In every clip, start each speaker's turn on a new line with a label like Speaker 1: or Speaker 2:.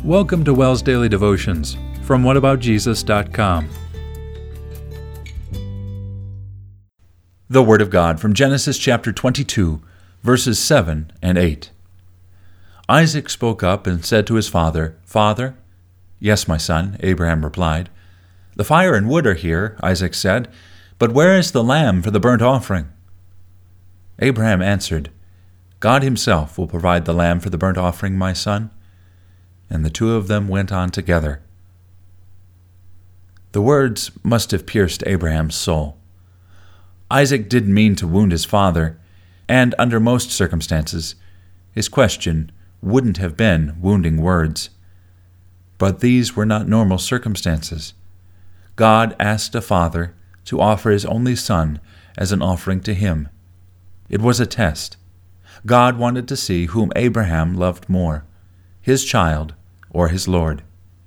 Speaker 1: Welcome to WELS Daily Devotions from whataboutjesus.com. The Word of God from Genesis chapter 22, verses 7 and 8. Isaac spoke up and said to his father, "Father?" "Yes, my son," Abraham replied. "The fire and wood are here," Isaac said, "but where is the lamb for the burnt offering?" Abraham answered, "God himself will provide the lamb for the burnt offering, my son." And the two of them went on together. The words must have pierced Abraham's soul. Isaac didn't mean to wound his father, and under most circumstances, his question wouldn't have been wounding words. But these were not normal circumstances. God asked a father to offer his only son as an offering to him. It was a test. God wanted to see whom Abraham loved more, his child or his Lord.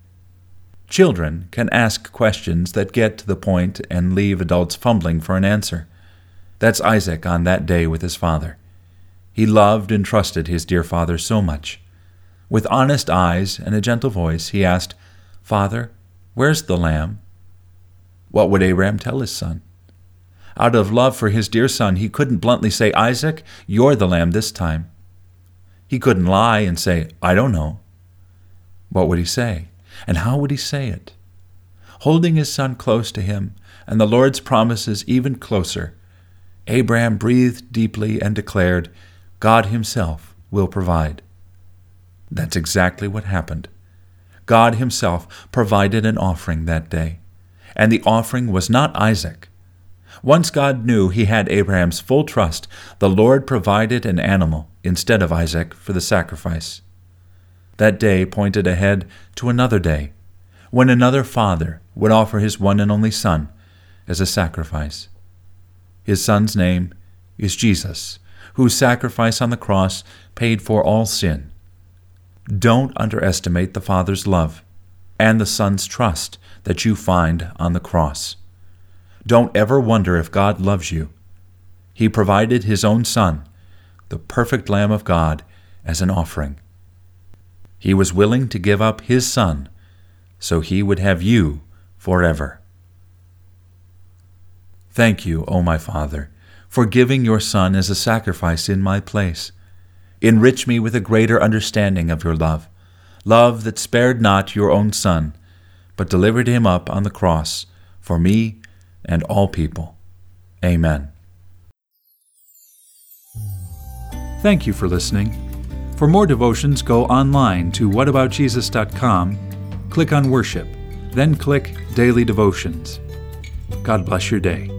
Speaker 1: Children can ask questions that get to the point and leave adults fumbling for an answer. That's Isaac on that day with his father. He loved and trusted his dear father so much. With honest eyes and a gentle voice, he asked, "Father, where's the lamb?" What would Abraham tell his son? Out of love for his dear son, he couldn't bluntly say, "Isaac, you're the lamb this time." He couldn't lie and say, "I don't know." What would he say? And how would he say it? Holding his son close to him, and the Lord's promises even closer, Abraham breathed deeply and declared, "God himself will provide." That's exactly what happened. God himself provided an offering that day, and the offering was not Isaac. Once God knew he had Abraham's full trust, the Lord provided an animal instead of Isaac for the sacrifice. That day pointed ahead to another day, when another father would offer his one and only son as a sacrifice. His son's name is Jesus, whose sacrifice on the cross paid for all sin. Don't underestimate the Father's love and the Son's trust that you find on the cross. Don't ever wonder if God loves you. He provided his own Son, the perfect Lamb of God, as an offering. He was willing to give up his Son so he would have you forever. Thank you, O my Father, for giving your Son as a sacrifice in my place. Enrich me with a greater understanding of your love, love that spared not your own Son, but delivered him up on the cross for me and all people. Amen. Thank you for listening. For more devotions, go online to whataboutjesus.com, click on Worship, then click Daily Devotions. God bless your day.